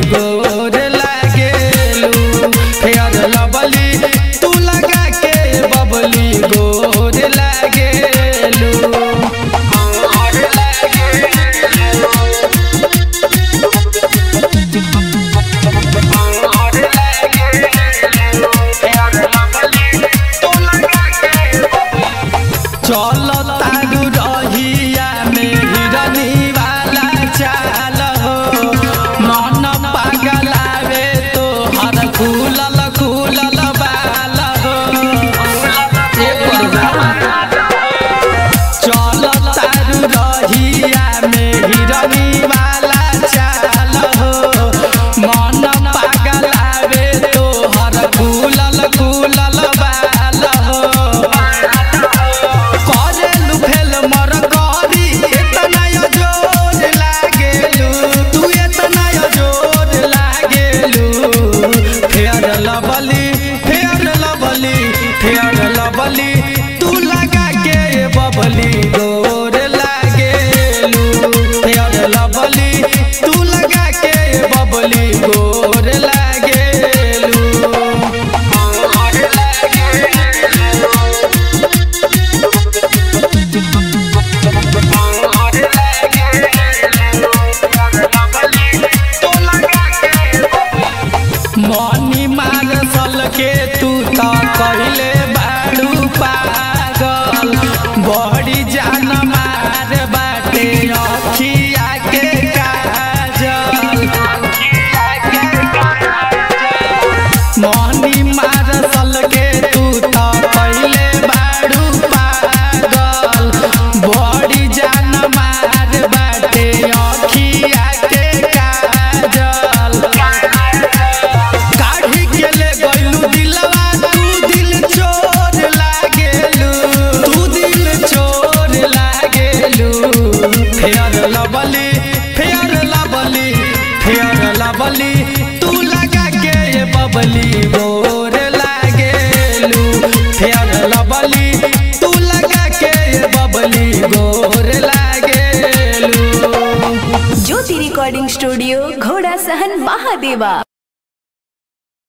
गोर लागेलू fair lovely तू लगा के बबली गोर लागेलू। चलो तारू रहिया में हिरनी वाला चाल हो मन पगलावे तो हर खुलल खुलल बाल हो। चलो तारू रहिया में हिरनी वाला चाल हो मन पगलावे तो हर खुलल खुलल बाल हो। फेयर लवली तू लगा के बबली गोर लागेलू फेयर लवली तू लगा के बबली गोर लागेलू। मनी मारसल के तू तो कहले बाड़ू पागल बड़ी जान मार बाटे अखिया के काजल। मनी मारसल के तू तो कहले बाड़ू पागल बड़ी जान मार बाटे अखिया के काजल। फेयर लवली तू लगा के बबली गोर लागेलू फेयर लवली तू लगा के बबली गोर लागेलू। ज्योति रिकॉर्डिंग स्टूडियो घोड़ा सहन महादेवा।